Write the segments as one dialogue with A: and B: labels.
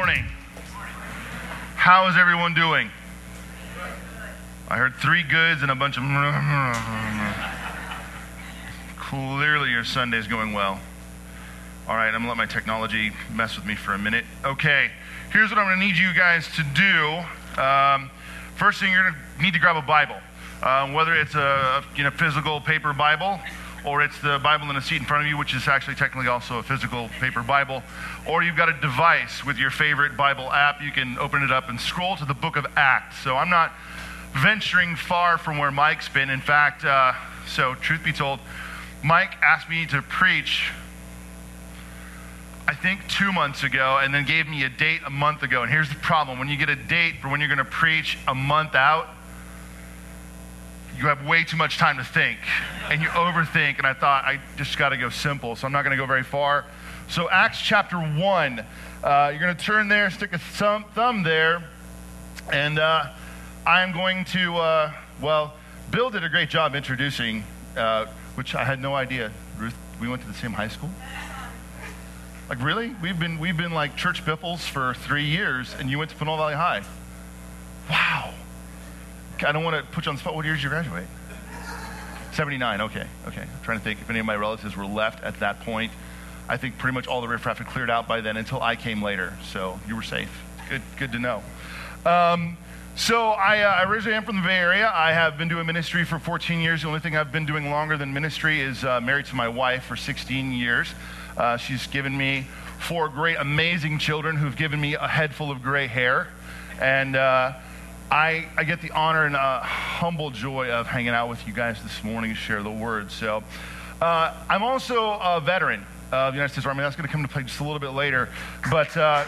A: morning. How is everyone doing? I heard 3 goods and a bunch of... Clearly your Sunday's going well. All right, I'm going to let my technology mess with me for a minute. Okay, here's what I'm going to need you guys to do. First thing, you're going to need to grab a Bible. Whether it's a physical paper Bible, or it's the Bible in the seat in front of you, which is actually technically also a physical paper Bible, or you've got a device with your favorite Bible app, you can open it up and scroll to the book of Acts. So I'm not venturing far from where Mike's been. In fact, so truth be told, Mike asked me to preach, I think 2 months ago, and then gave me a date a month ago. And here's the problem. When you get a date for when you're going to preach a month out, you have way too much time to think, and you overthink, and I thought, I just got to go simple, so I'm not going to go very far. So Acts chapter 1, you're going to turn there, stick a thumb there, and I'm going to, Bill did a great job introducing, which I had no idea. Ruth, we went to the same high school? Like, really? We've been like church biffles for 3 years, and you went to Pinole Valley High. Wow. I don't want to put you on the spot. What year did you graduate? 79, okay. I'm trying to think if any of my relatives were left at that point. I think pretty much all the riffraff had cleared out by then until I came later, so you were safe. Good to know. So I originally am from the Bay Area. I have been doing ministry for 14 years. The only thing I've been doing longer than ministry is married to my wife for 16 years. She's given me 4 great, amazing children who've given me a head full of gray hair. And I get the honor and humble joy of hanging out with you guys this morning to share the word. So I'm also a veteran of the United States Army. That's going to come into play just a little bit later. But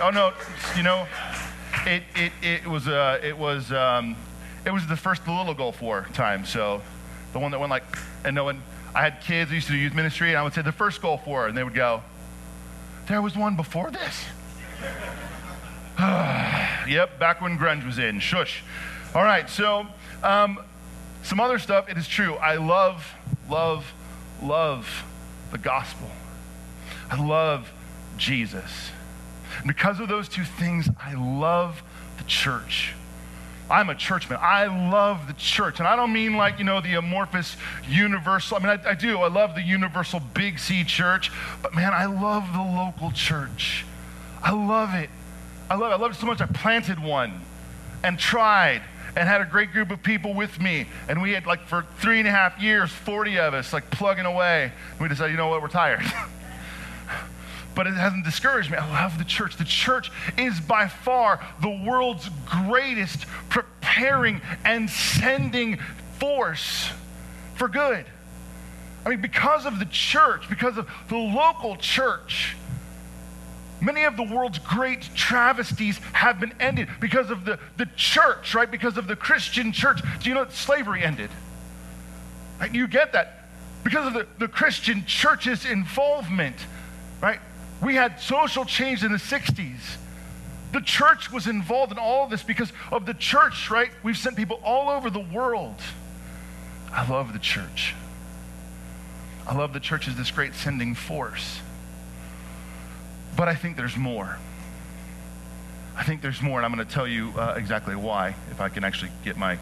A: it was the first Little Gulf War time. So the one that went like, and no one. I had kids who used to do youth ministry, and I would say the first Gulf War, and they would go, "There was one before this." Yep, back when grunge was in. Shush. All right, so some other stuff. It is true. I love the gospel. I love Jesus. And because of those 2 things, I love the church. I'm a churchman. I love the church. And I don't mean like, the amorphous universal. I mean, I do. I love the universal big C church. But man, I love the local church. I love it. I love it so much I planted one and tried and had a great group of people with me. And we had like for 3.5 years, 40 of us like plugging away. And we decided, you know what, we're tired. But it hasn't discouraged me. I love the church. The church is by far the world's greatest preparing and sending force for good. I mean, because of the church, because of the local church, many of the world's great travesties have been ended because of the church, right? Because of the Christian church. Do you know that slavery ended? Right? You get that? Because of the Christian church's involvement, right? We had social change in the 60s. The church was involved in all of this because of the church, right? We've sent people all over the world. I love the church. I love the church as this great sending force. But I think there's more. I think there's more, and I'm going to tell you exactly why, if I can actually get my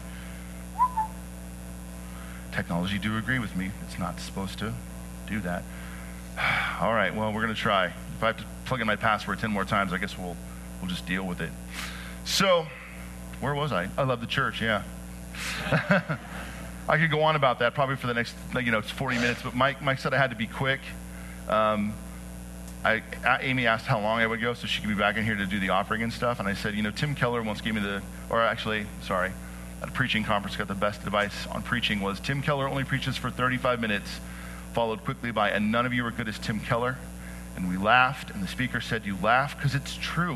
A: technology to agree with me. It's not supposed to do that. All right, well, we're going to try. If I have to plug in my password 10 more times, I guess we'll just deal with it. So, where was I? I love the church, yeah. I could go on about that probably for the next, 40 minutes, but Mike said I had to be quick. Amy asked how long I would go so she could be back in here to do the offering and stuff, and I said, Tim Keller once gave me at a preaching conference, got the best advice on preaching was, Tim Keller only preaches for 35 minutes, followed quickly by, and none of you are good as Tim Keller. And we laughed, and the speaker said, you laugh because it's true.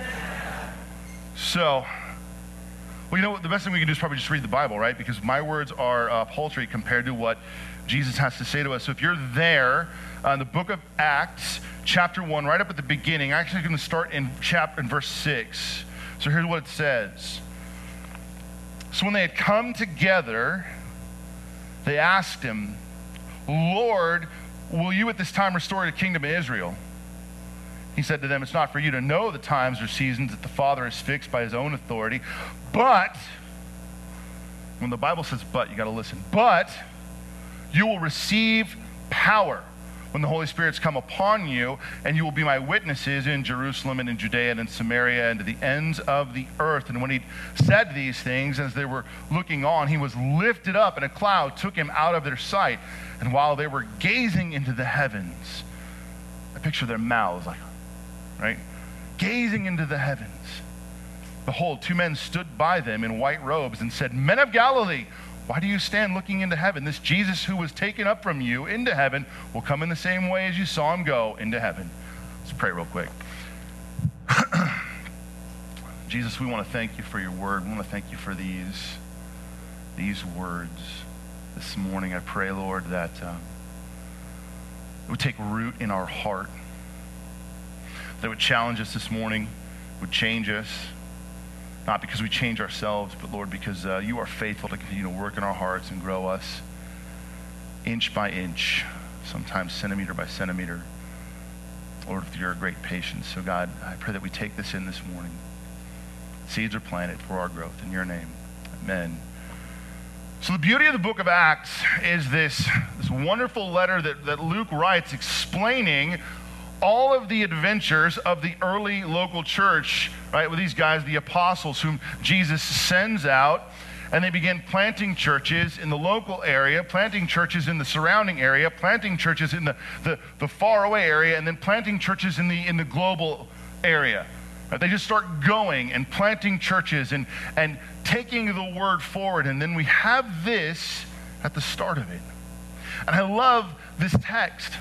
A: So, the best thing we can do is probably just read the Bible, right? Because my words are paltry compared to what Jesus has to say to us. So if you're there, in the book of Acts, chapter 1, right up at the beginning, I'm actually going to start in verse 6. So here's what it says. So when they had come together, they asked him, Lord, will you at this time restore the kingdom of Israel? He said to them, it's not for you to know the times or seasons that the Father has fixed by his own authority, but, when the Bible says but, you got to listen, but you will receive power when the Holy Spirit's come upon you, and you will be my witnesses in Jerusalem and in Judea and in Samaria and to the ends of the earth. And when he said these things, as they were looking on, he was lifted up, and a cloud took him out of their sight. And while they were gazing into the heavens, I picture their mouths like, right? Gazing into the heavens. Behold, two men stood by them in white robes and said, Men of Galilee, why do you stand looking into heaven? This Jesus who was taken up from you into heaven will come in the same way as you saw him go into heaven. Let's pray real quick. Jesus, we want to thank you for your word. We want to thank you for these words this morning. I pray, Lord, that it would take root in our heart, that it would challenge us this morning, would change us. Not because we change ourselves, but Lord, because you are faithful to continue to work in our hearts and grow us inch by inch, sometimes centimeter by centimeter. Lord, with your great patience. So God, I pray that we take this in this morning. Seeds are planted for our growth. In your name, amen. So the beauty of the book of Acts is this wonderful letter that Luke writes explaining all of the adventures of the early local church, right, with these guys, the apostles, whom Jesus sends out, and they begin planting churches in the local area, planting churches in the surrounding area, planting churches in the faraway area, and then planting churches in the global area. Right? They just start going and planting churches and taking the word forward, and then we have this at the start of it. And I love this text.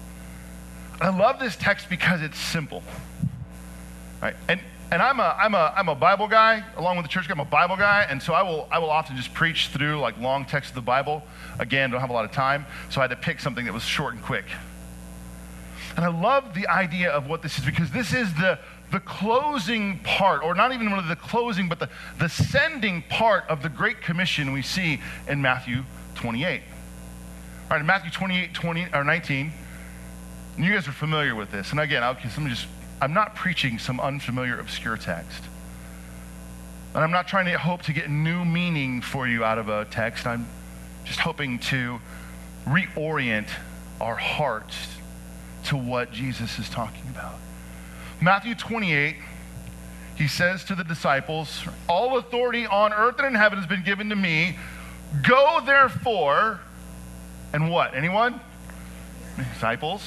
A: I love this text because it's simple, right? And I'm a Bible guy, along with the church. I'm a Bible guy, and so I will often just preach through like long texts of the Bible. Again, don't have a lot of time, so I had to pick something that was short and quick. And I love the idea of what this is, because this is the closing part, or not even really the closing, but the sending part of the Great Commission we see in Matthew 28. All right, in Matthew 28, 19. And you guys are familiar with this. And again, I'm not preaching some unfamiliar, obscure text. And I'm not trying to hope to get new meaning for you out of a text. I'm just hoping to reorient our hearts to what Jesus is talking about. Matthew 28, he says to the disciples, all authority on earth and in heaven has been given to me. Go therefore, and what? Anyone? Disciples.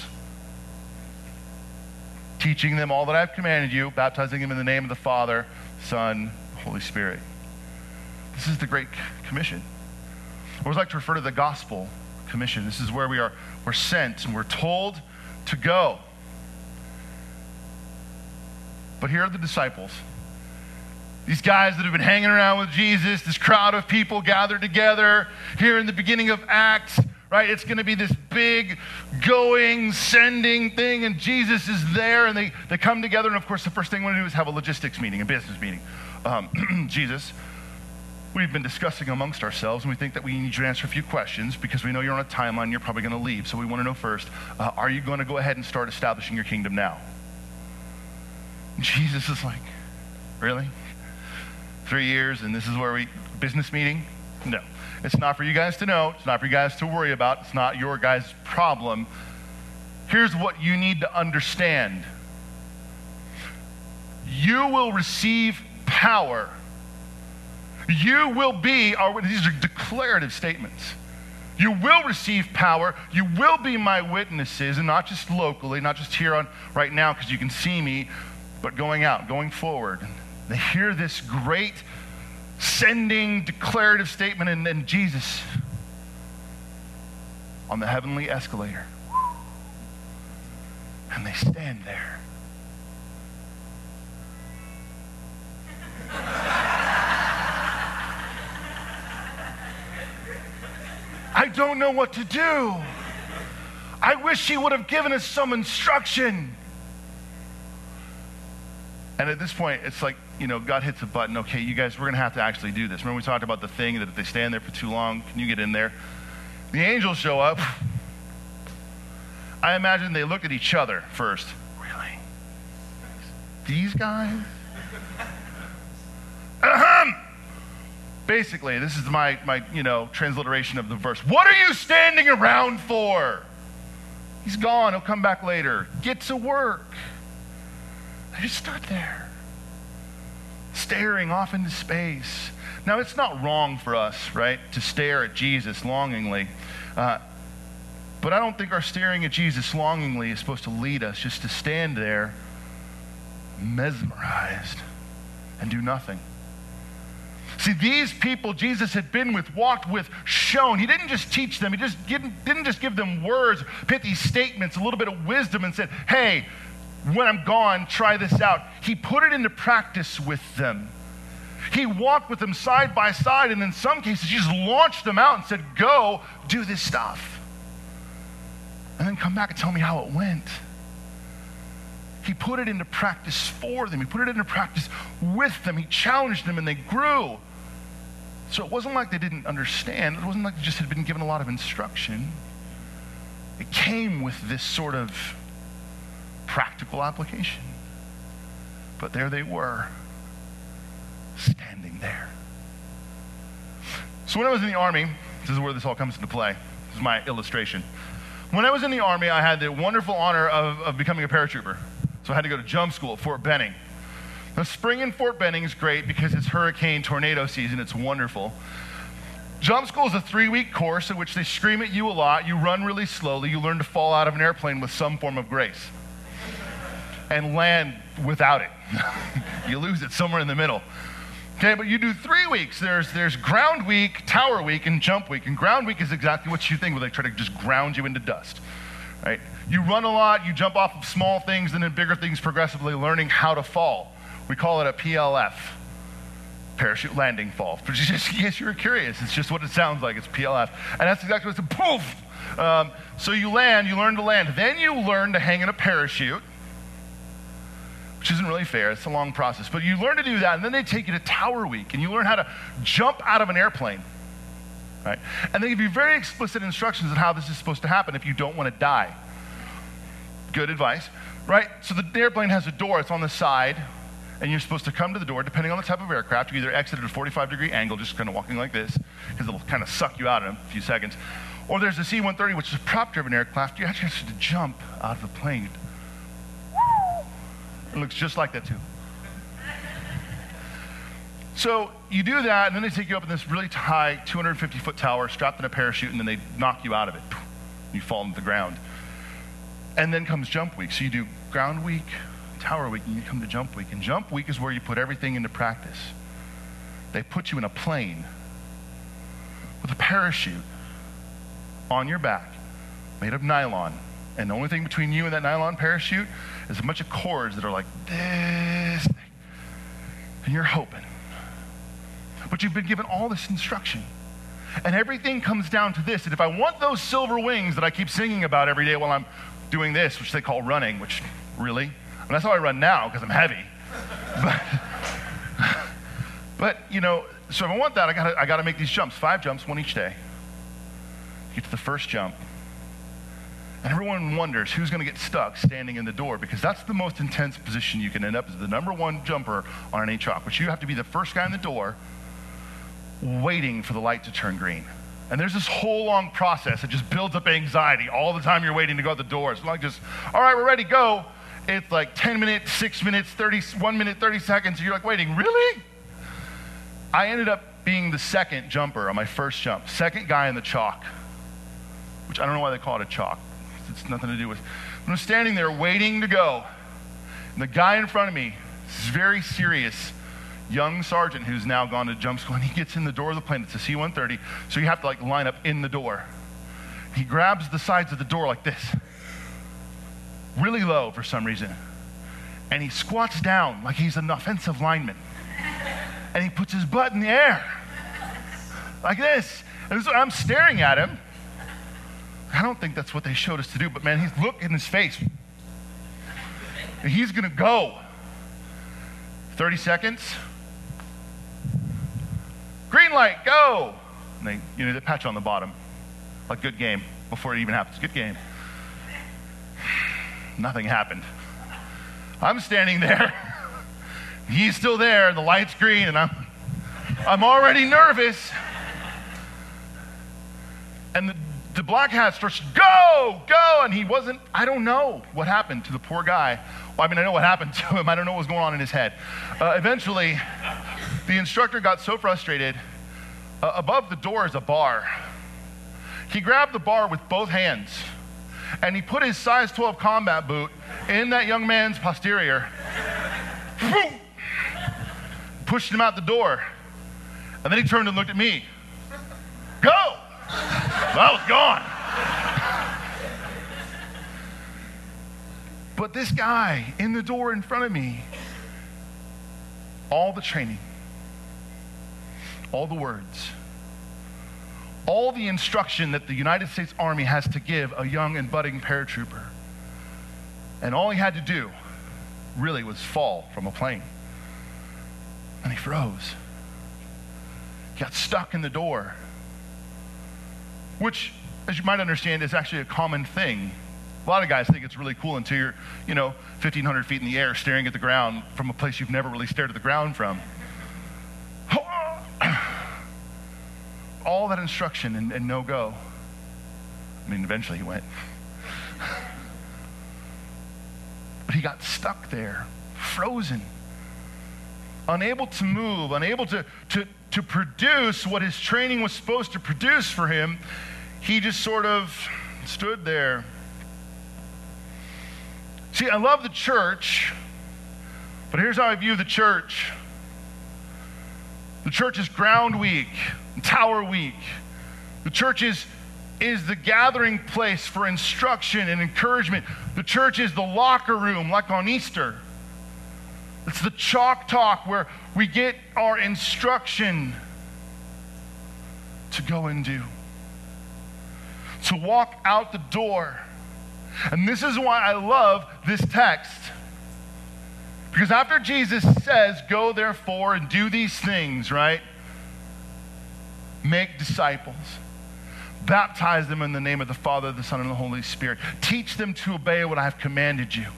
A: Teaching them all that I've commanded you, baptizing them in the name of the Father, Son, Holy Spirit. This is the Great Commission. I always like to refer to the Gospel Commission. This is where we're sent and we're told to go. But here are the disciples. These guys that have been hanging around with Jesus, this crowd of people gathered together here in the beginning of Acts. Right? It's going to be this big going, sending thing, and Jesus is there, and they come together, and of course the first thing we want to do is have a logistics meeting, a business meeting. Jesus, we've been discussing amongst ourselves, and we think that we need you to answer a few questions because we know you're on a timeline, you're probably going to leave, so we want to know first, are you going to go ahead and start establishing your kingdom now? And Jesus is like, really? 3 years, and this is where business meeting? No. It's not for you guys to know. It's not for you guys to worry about. It's not your guys' problem. Here's what you need to understand. You will receive power. You will be, these are declarative statements. You will receive power. You will be my witnesses, and not just locally, not just here on right now because you can see me, but going out, going forward. They hear this great sending declarative statement, and then Jesus on the heavenly escalator. And they stand there. I don't know what to do. I wish he would have given us some instruction. And at this point, it's like, God hits a button. Okay, you guys, we're going to have to actually do this. Remember we talked about the thing that if they stand there for too long, can you get in there? The angels show up. I imagine they looked at each other first. Really? these guys? Ahem. Basically, this is my transliteration of the verse. What are you standing around for? He's gone. He'll come back later. Get to work. They just stood there, staring off into space. Now, it's not wrong for us, right, to stare at Jesus longingly. But I don't think our staring at Jesus longingly is supposed to lead us just to stand there mesmerized and do nothing. See, these people Jesus had been with, walked with, shown. He didn't just teach them. He didn't just give them words, pithy statements, a little bit of wisdom and said, hey, when I'm gone, try this out. He put it into practice with them. He walked with them side by side, and in some cases, he just launched them out and said, go do this stuff. And then come back and tell me how it went. He put it into practice for them. He put it into practice with them. He challenged them, and they grew. So it wasn't like they didn't understand. It wasn't like they just had been given a lot of instruction. It came with this sort of practical application. But there they were, standing there. So when I was in the Army, this is where this all comes into play. This is my illustration. When I was in the Army, I had the wonderful honor of becoming a paratrooper. So I had to go to jump school at Fort Benning. Now, spring in Fort Benning is great because it's hurricane tornado season. It's wonderful. Jump school is a 3-week course in which they scream at you a lot. You run really slowly. You learn to fall out of an airplane with some form of grace and land without it. You lose it somewhere in the middle. Okay, but you do 3 weeks. There's ground week, tower week, and jump week. And ground week is exactly what you think, where they try to just ground you into dust, right? You run a lot, you jump off of small things, and then bigger things progressively, learning how to fall. We call it a PLF, parachute landing fall. But just in case you were curious, it's just what it sounds like. It's PLF. And that's exactly what it's a poof. So you land, you learn to land. Then you learn to hang in a parachute, which isn't really fair. It's a long process. But you learn to do that, and then they take you to tower week, and you learn how to jump out of an airplane. Right? And they give you very explicit instructions on how this is supposed to happen if you don't want to die. Good advice, right? So the airplane has a door. It's on the side, and you're supposed to come to the door. Depending on the type of aircraft, you either exit at a 45-degree angle, just kind of walking like this, because it'll kind of suck you out in a few seconds. Or there's the C-130, which is a prop-driven aircraft. You actually have to jump out of the plane. It looks just like that, too. So you do that, and then they take you up in this really high 250-foot tower, strapped in a parachute, and then they knock you out of it. You fall into the ground. And then comes jump week. So you do ground week, tower week, and you come to jump week. And jump week is where you put everything into practice. They put you in a plane with a parachute on your back, made of nylon. And the only thing between you and that nylon parachute is a bunch of cords that are like this thing. And you're hoping. But you've been given all this instruction. And everything comes down to this. And if I want those silver wings that I keep singing about every day while I'm doing this, which they call running, which really, and that's how I run now because I'm heavy. But you know, so if I want that, I gotta make these jumps, 5 jumps, 1 each day. Get to the first jump. And everyone wonders who's going to get stuck standing in the door, because that's the most intense position you can end up as the #1 jumper on an HOC, which you have to be the first guy in the door waiting for the light to turn green. And there's this whole long process that just builds up anxiety all the time you're waiting to go out the door. It's not just, all right, we're ready, go. It's like 10 minutes, 6 minutes, 1 minute, 30 seconds. And you're like, waiting, really? I ended up being the second jumper on my first jump, second guy in the chalk, which I don't know why they call it a chalk. It's nothing to do with. When I'm standing there waiting to go, and the guy in front of me, this very serious young sergeant who's now gone to jump school, and he gets in the door of the plane. It's a C-130, so you have to like line up in the door. He grabs the sides of the door like this, really low for some reason, and he squats down like he's an offensive lineman, and he puts his butt in the air like this. And so I'm staring at him. I don't think that's what they showed us to do, but man, he's look in his face. And he's gonna go. 30 seconds. Green light, go! And they patch on the bottom. Like, good game, before it even happens. Good game. Nothing happened. I'm standing there He's still there, the light's green, and I'm already nervous. And the black hat starts, go, and he wasn't, I don't know what happened to the poor guy. Well, I mean, I know what happened to him. I don't know what was going on in his head. Eventually, the instructor got so frustrated. Above the door is a bar. He grabbed the bar with both hands, and he put his size 12 combat boot in that young man's posterior, pushed him out the door, and then he turned and looked at me. Go! Well, I was gone. But this guy in the door in front of me, all the training, all the words, all the instruction that the United States Army has to give a young and budding paratrooper. And all he had to do really was fall from a plane. And he froze. He got stuck in the door, which, as you might understand, is actually a common thing. A lot of guys think it's really cool until you're, 1,500 feet in the air staring at the ground from a place you've never really stared at the ground from. All that instruction and no go. I mean, eventually he went. But he got stuck there, frozen, unable to move, unable to produce what his training was supposed to produce for him. He just sort of stood there. See, I love the church, but here's how I view the church. The church is ground week, tower week. The church is the gathering place for instruction and encouragement. The church is the locker room, like on Easter. It's the chalk talk where we get our instruction to go and do, to walk out the door. And this is why I love this text. Because after Jesus says, go therefore and do these things, right? Make disciples. Baptize them in the name of the Father, the Son, and the Holy Spirit. Teach them to obey what I have commanded you.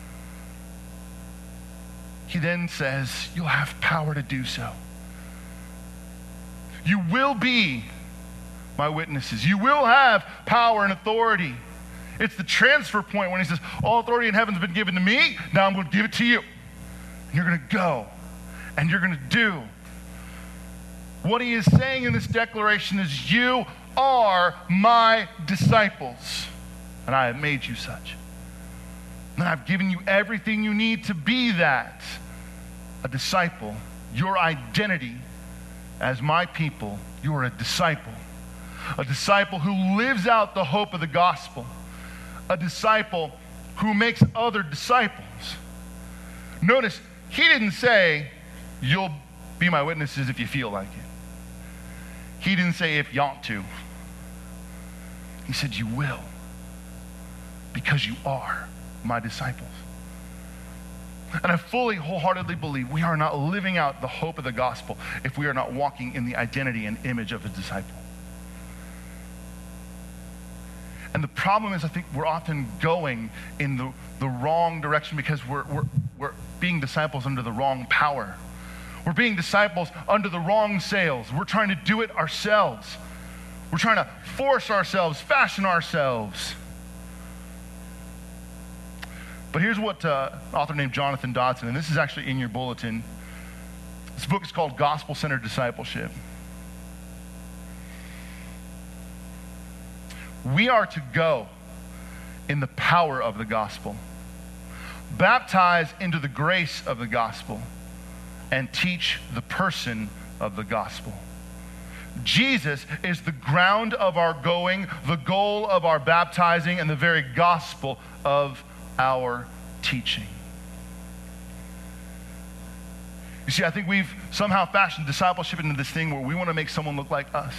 A: He then says, you'll have power to do so. You will be my witnesses. You will have power and authority. It's the transfer point when he says, all authority in heaven has been given to me. Now I'm going to give it to you. And you're going to go. And you're going to do. What he is saying in this declaration is, you are my disciples. And I have made you such. And I've given you everything you need to be that. A disciple. Your identity as my people. You are a disciple. A disciple who lives out the hope of the gospel. A disciple who makes other disciples. Notice, he didn't say, you'll be my witnesses if you feel like it. He didn't say if you ought to. He said you will, because you are my disciples. And I fully, wholeheartedly believe we are not living out the hope of the gospel if we are not walking in the identity and image of a disciple. And the problem is, I think we're often going in the wrong direction because we're being disciples under the wrong power. We're being disciples under the wrong sails. We're trying to do it ourselves. We're trying to force ourselves, fashion ourselves. But here's what an author named Jonathan Dodson, and this is actually in your bulletin. This book is called Gospel-Centered Discipleship. We are to go in the power of the gospel, baptize into the grace of the gospel, and teach the person of the gospel. Jesus is the ground of our going, the goal of our baptizing, and the very gospel of our teaching. You see, I think we've somehow fashioned discipleship into this thing where we want to make someone look like us.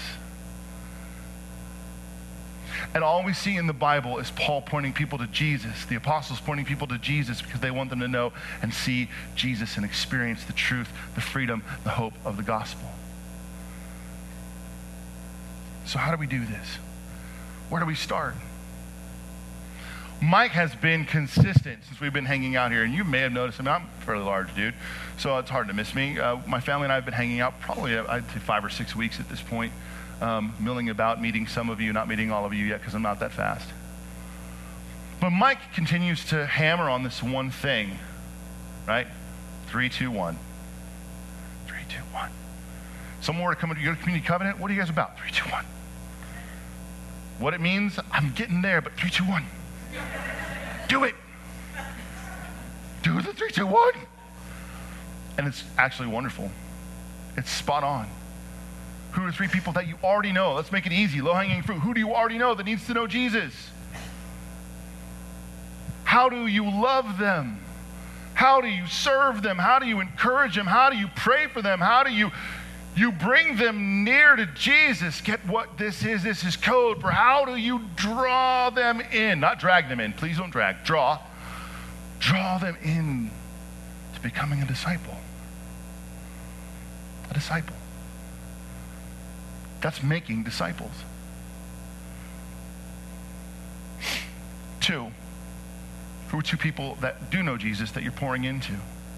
A: And all we see in the Bible is Paul pointing people to Jesus, the apostles pointing people to Jesus because they want them to know and see Jesus and experience the truth, the freedom, the hope of the gospel. So how do we do this? Where do we start? Mike has been consistent since we've been hanging out here, and you may have noticed, I'm a fairly large dude, so it's hard to miss me. My family and I have been hanging out probably, I'd say 5 or 6 weeks at this point, milling about, meeting some of you, not meeting all of you yet because I'm not that fast. But Mike continues to hammer on this one thing, right? 3, 2, 1. 3, 2, 1. Someone were to come into your community covenant, what are you guys about? 3, 2, 1. What it means, I'm getting there, but 3, 2, 1. Do it. Do the 3, 2, 1. And it's actually wonderful. It's spot on. Who are 3 people that you already know? Let's make it easy, low-hanging fruit. Who do you already know that needs to know Jesus? How do you love them? How do you serve them? How do you encourage them? How do you pray for them? How do you bring them near to Jesus? Get what this is. This is code for how do you draw them in? Not drag them in. Please don't drag. Draw. Draw them in to becoming a disciple. A disciple. That's making disciples. 2. Who are 2 people that do know Jesus that you're pouring into?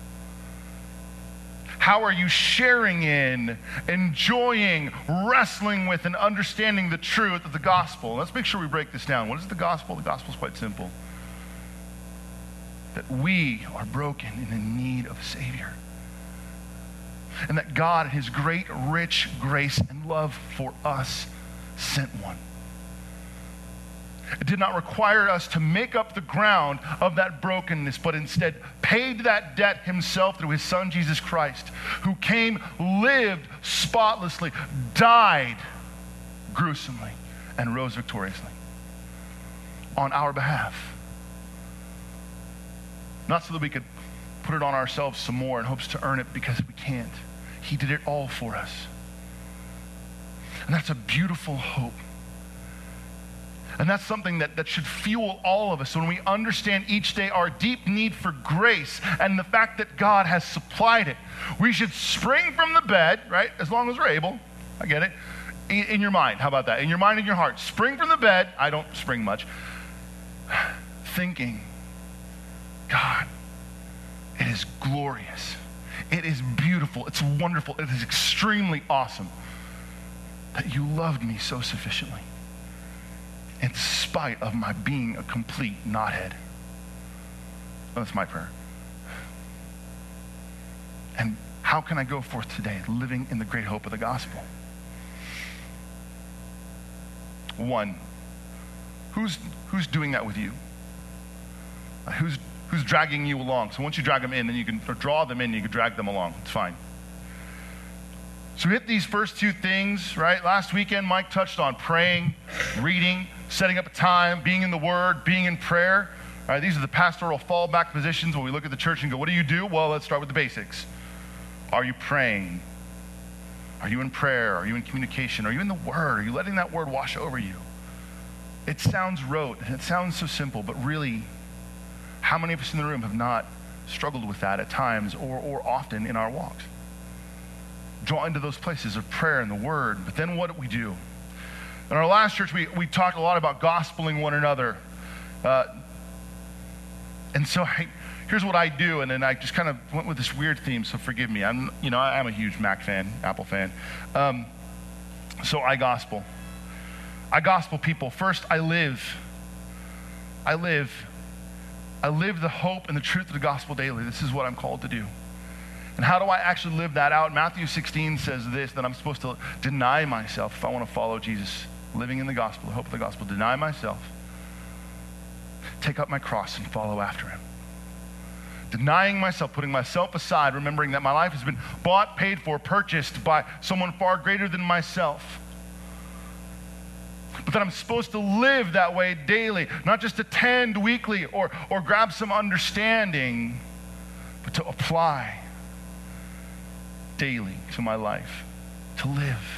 A: How are you sharing in, enjoying, wrestling with, and understanding the truth of the gospel? Let's make sure we break this down. What is the gospel? The gospel is quite simple. That we are broken and in need of a Savior. And that God, in his great, rich grace and love for us, sent one. It did not require us to make up the ground of that brokenness, but instead paid that debt himself through his Son, Jesus Christ, who came, lived spotlessly, died gruesomely, and rose victoriously on our behalf. Not so that we could put it on ourselves some more in hopes to earn it, because we can't. He did it all for us. And that's a beautiful hope. And that's something that should fuel all of us when we understand each day our deep need for grace and the fact that God has supplied it. We should spring from the bed, right, as long as we're able. I get it. In your mind, how about that? In your mind and your heart. Spring from the bed. I don't spring much. Thinking, God, it is glorious. It is beautiful. It's wonderful. It is extremely awesome that you loved me so sufficiently, in spite of my being a complete knothead. That's my prayer. And how can I go forth today living in the great hope of the gospel? 1, who's doing that with you? Who's dragging you along? So once you drag them in, then you can draw them in, you can drag them along. It's fine. So we hit these first 2 things, right? Last weekend, Mike touched on praying, reading, setting up a time, being in the Word, being in prayer. All right, these are the pastoral fallback positions when we look at the church and go, what do you do? Well, let's start with the basics. Are you praying? Are you in prayer? Are you in communication? Are you in the Word? Are you letting that Word wash over you? It sounds rote, and it sounds so simple, but really, how many of us in the room have not struggled with that at times or often in our walks? Draw into those places of prayer and the Word. But then what do we do? In our last church, we talked a lot about gospeling one another. And so here's what I do, and then I just kind of went with this weird theme, so forgive me. I'm a huge Mac fan, Apple fan. So I gospel. I gospel people. First, I live the hope and the truth of the gospel daily. This is what I'm called to do. And how do I actually live that out? Matthew 16 says this, that I'm supposed to deny myself if I want to follow Jesus, living in the gospel, the hope of the gospel. Deny myself, take up my cross and follow after him. Denying myself, putting myself aside, remembering that my life has been bought, paid for, purchased by someone far greater than myself. But that I'm supposed to live that way daily, not just attend weekly or grab some understanding, but to apply daily to my life, to live.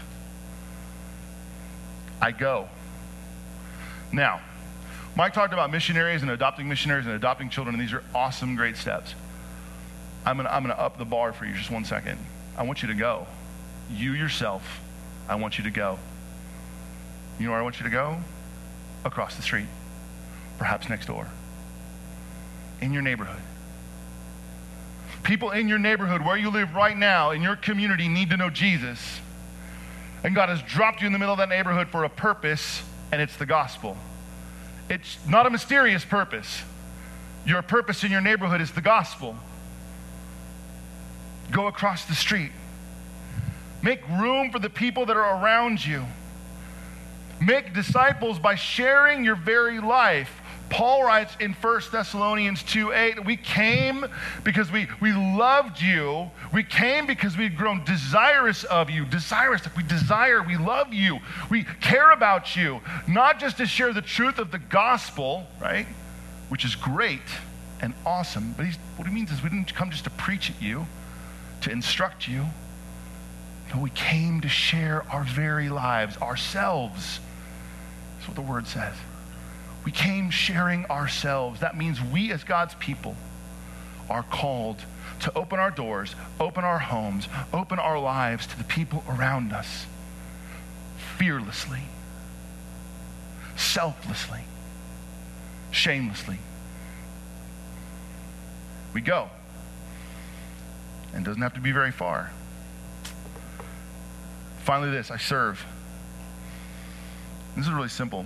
A: I go. Now, Mike talked about missionaries and adopting children, and these are awesome, great steps. I'm gonna up the bar for you just 1 second. I want you to go. You yourself, I want you to go. You know where I want you to go? Across the street. perhaps next door, in your neighborhood. People in your neighborhood, where you live right now, in your community, need to know Jesus. And God has dropped you in the middle of that neighborhood for a purpose, and it's the gospel. It's not a mysterious purpose. Your purpose in your neighborhood is the gospel. Go across the street. Make room for the people that are around you. Make disciples by sharing your very life. Paul writes in 1 Thessalonians 2:8, we came because we loved you. We came because we'd grown desirous of you. Desirous, like we desire, we love you. We care about you. Not just to share the truth of the gospel, right? Which is great and awesome. But what he means is we didn't come just to preach at you, to instruct you. No, we came to share our very lives, ourselves. That's what the word says. We came sharing ourselves. That means we as God's people are called to open our doors, open our homes, open our lives to the people around us fearlessly, selflessly, shamelessly. We go. And it doesn't have to be very far. Finally, this, I serve. This is really simple.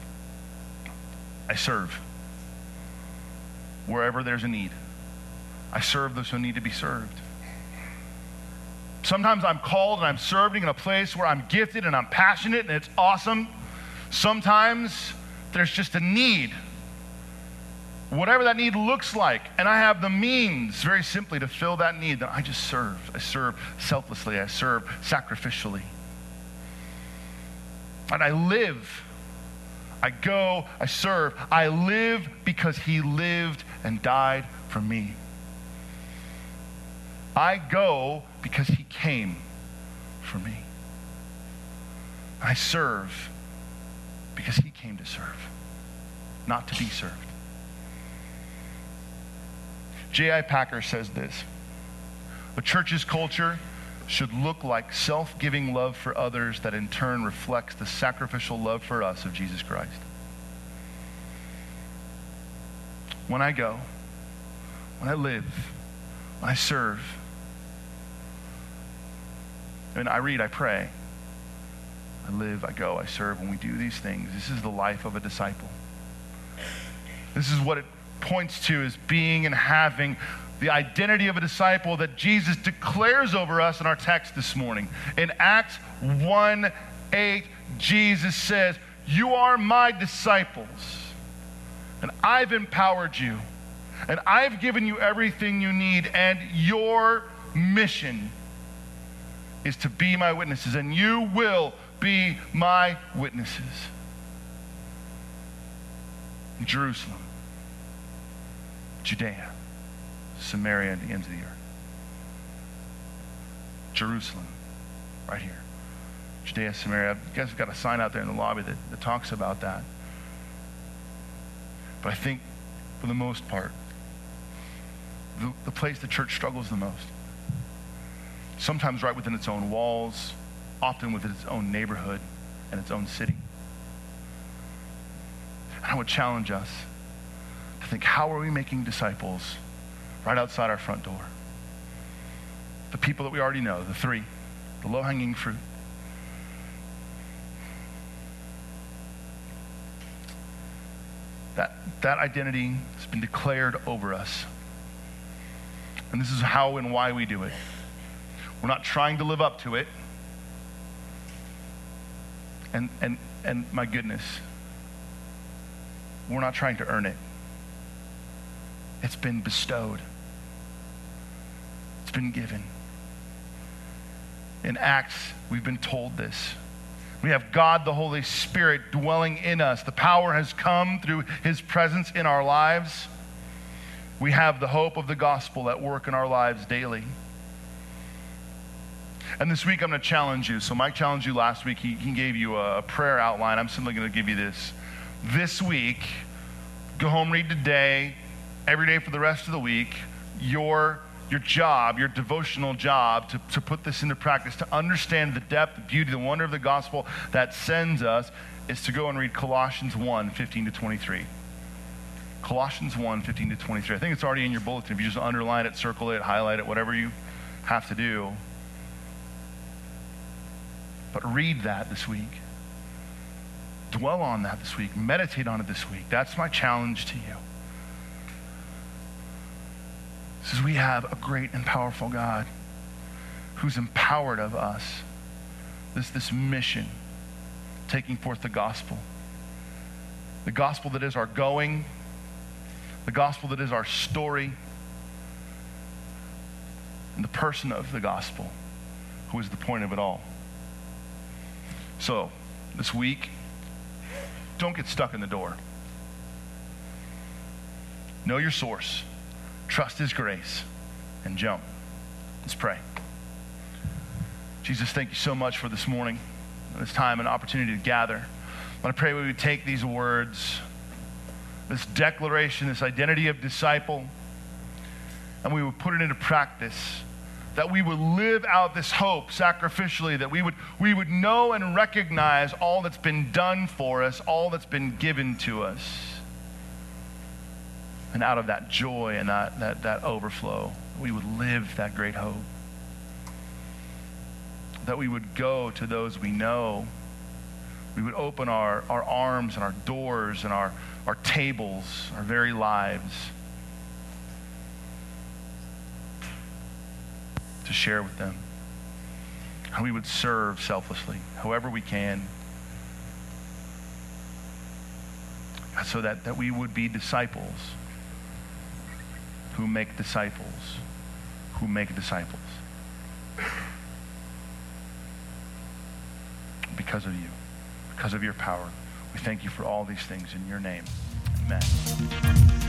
A: I serve wherever there's a need. I serve those who need to be served. Sometimes I'm called and I'm serving in a place where I'm gifted and I'm passionate and it's awesome. Sometimes there's just a need, whatever that need looks like, and I have the means, very simply, to fill that need. Then I just serve. I serve selflessly. I serve sacrificially. And I live. I go, I serve. I live because he lived and died for me. I go because he came for me. I serve because he came to serve, not to be served. J.I. Packer says this: a church's culture should look like self-giving love for others that in turn reflects the sacrificial love for us of Jesus Christ. When I go, when I live, when I serve, and I read, I pray, I live, I go, I serve, when we do these things, this is the life of a disciple. This is what it points to as being and having the identity of a disciple that Jesus declares over us in our text this morning. In Acts 1:8, Jesus says, "You are my disciples, and I've empowered you, and I've given you everything you need, and your mission is to be my witnesses, and you will be my witnesses in Jerusalem, Judea, Samaria, and the ends of the earth." Jerusalem, right here. Judea, Samaria. You guys have got a sign out there in the lobby that talks about that. But I think, for the most part, the place the church struggles the most, sometimes right within its own walls, often within its own neighborhood and its own city. And I would challenge us to think, how are we making disciples right outside our front door? The people that we already know, the three, the low-hanging fruit. That identity has been declared over us. And this is how and why we do it. We're not trying to live up to it. And my goodness, we're not trying to earn it. It's been bestowed. It's been given. In Acts, we've been told this. We have God, the Holy Spirit, dwelling in us. The power has come through his presence in our lives. We have the hope of the gospel at work in our lives daily. And this week I'm going to challenge you. So Mike challenged you last week. He gave you a prayer outline. I'm simply going to give you this. This week, go home, read today, every day for the rest of the week, your job, your devotional job to put this into practice, to understand the depth, the beauty, the wonder of the gospel that sends us, is to go and read Colossians 1:15-23. Colossians 1, 15 to 23. I think it's already in your bulletin. If you just underline it, circle it, highlight it, whatever you have to do. But read that this week. Dwell on that this week. Meditate on it this week. That's my challenge to you. Says we have a great and powerful God who's empowered of us this mission, taking forth the gospel. The gospel that is our going, the gospel that is our story, and the person of the gospel, who is the point of it all. So, this week, don't get stuck in the door. Know your source. Trust his grace. And jump. Let's pray. Jesus, thank you so much for this morning, this time and opportunity to gather. I want to pray we would take these words, this declaration, this identity of disciple, and we would put it into practice. That we would live out this hope sacrificially, that we would know and recognize all that's been done for us, all that's been given to us. And out of that joy and that overflow, we would live that great hope. That we would go to those we know. We would open our arms and our doors and our tables, our very lives, to share with them. And we would serve selflessly, however we can, so that we would be disciples who make disciples who make disciples. Because of you, because of your power. We thank you for all these things in your name. Amen.